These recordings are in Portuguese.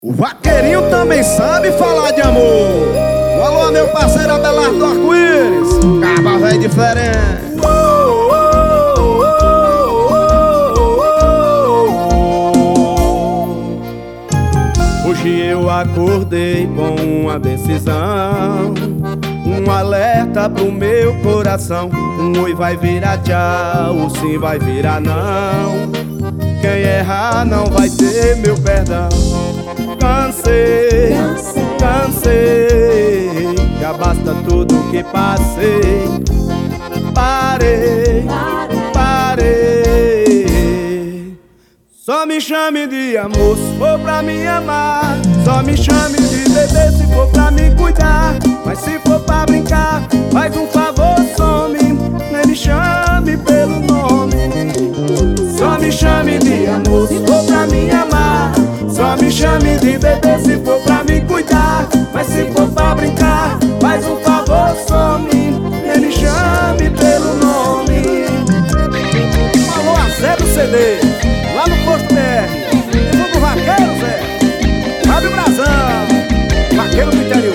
O vaqueirinho também sabe falar de amor. Um alô, meu parceiro Abelardo do Arco-Íris, caba velho diferente. Hoje eu acordei com uma decisão, um alerta pro meu coração. Um oi vai virar tchau, o sim vai virar não. Quem errar não vai ter meu perdão. Cansei, já basta tudo que passei. Parei. Só me chame de amor se for pra me amar. Só me chame de bebê se for pra me cuidar. Mas se for pra brincar, faz um favor, some. Nem me chame pelo nome. Só me chame de amor se for pra me amar. Só me chame de bebê se for pra me cuidar. Mas se for pra brincar, faz um favor, some. Nem me chame pelo nome. Falou a Zé do CD, lá no Posto BR. Tudo vaqueiro, Zé. Sabe o brasão, vaqueiro do interior.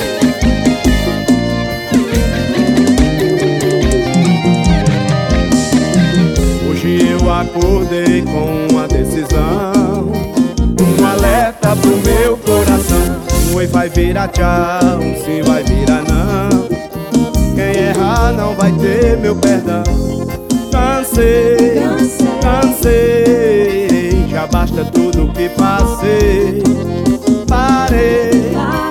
Hoje eu acordei com uma decisão, um alerta pro meu coração. Um oi vai virar tchau, um sim vai virar não. Quem errar não vai ter meu perdão. Cansei, já basta tudo que passei. Parei.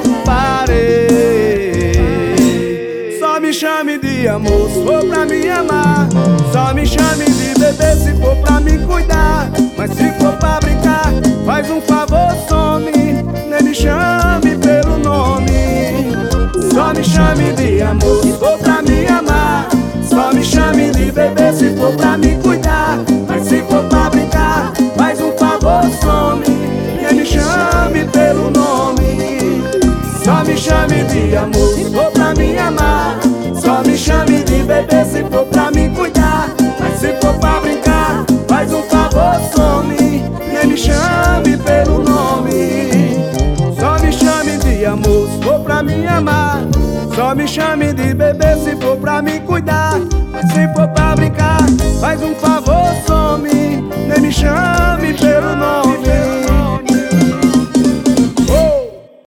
Só me chame de amor se for pra me amar. Só me chame de bebê se for pra me cuidar. Mas se for pra brincar, faz um favor, some. Nem me chame pelo nome. Só me chame de amor se for pra me amar. Só me chame de bebê se for pra me cuidar. Mas se for pra brincar, faz um favor, some. Nem me chame pelo nome. Só me chame de amor se for pra me amar. Só me chame de bebê se for pra me cuidar. Mas se for pra brincar, faz um favor, some. Nem me chame pelo nome. Só me chame de amor se for pra me amar. Só me chame de bebê se for pra me cuidar. Mas se for pra brincar, faz um favor, some. Nem me chame pelo nome.